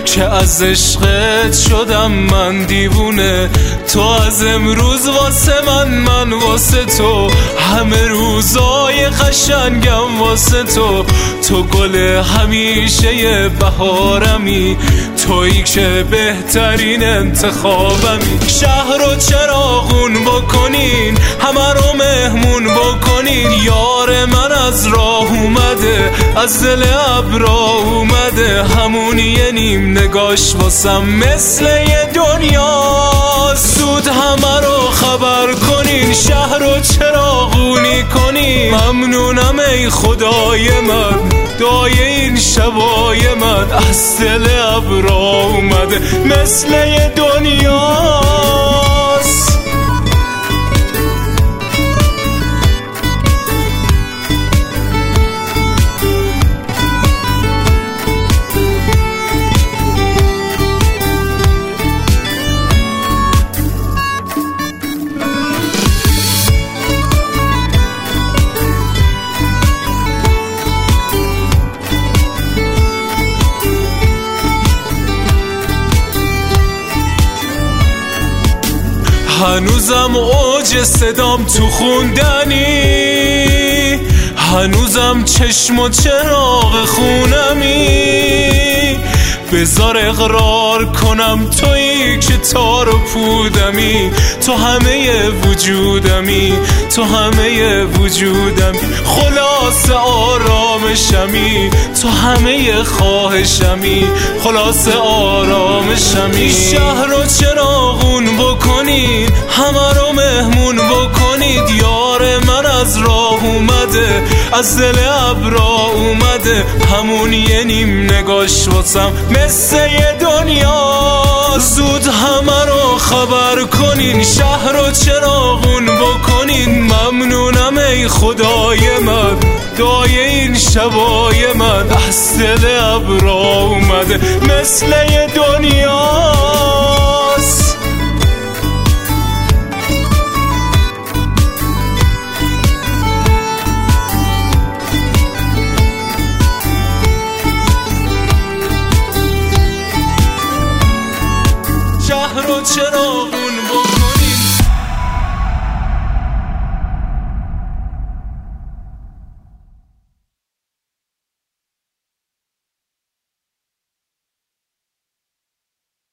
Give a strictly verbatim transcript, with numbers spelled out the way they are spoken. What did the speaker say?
که از عشقت شدم من دیوونه. تو از امروز واسه من، من واسه تو، همه روزای قشنگم واسه تو. تو گل همیشه بهارمی، تویی که بهترین انتخابمی. شهر رو چراغون بکنین، همه رو مهمون بکنین. یار من از راه اومده، از دل ابرا اومده. همون یه نیم نگاش واسم مثل یه دنیا. زود همه رو خبر کنین، شهر رو چراغونی کنین. ممنونم ای خدای من، دعای این شبای من از دل ابرا اومده مثل یه دنیاست. هنوزم اوج صدام تو خوندنی، هنوزم چشم و چراغ خونمی. بذار اقرار کنم تویی که تار و پودمی. تو همه وجودمی، تو همه وجودمی. خلاص آرامشمی، تو همه خواهشمی. خلاص آرامشمی. شهر رو چراغون بکنید، همه رو مهمون بکنید. یار من از راه اومده، از دل ابرا اومده. همون یه نیم نگاش واسم مثل یه دنیا. زود همه رو خبر کنین، شهر رو چراغون بکنین. ممنونم ای خدای من، دعای این شبای من از دل ابرا اومده مثل یه دنیاست. شهر و چراغ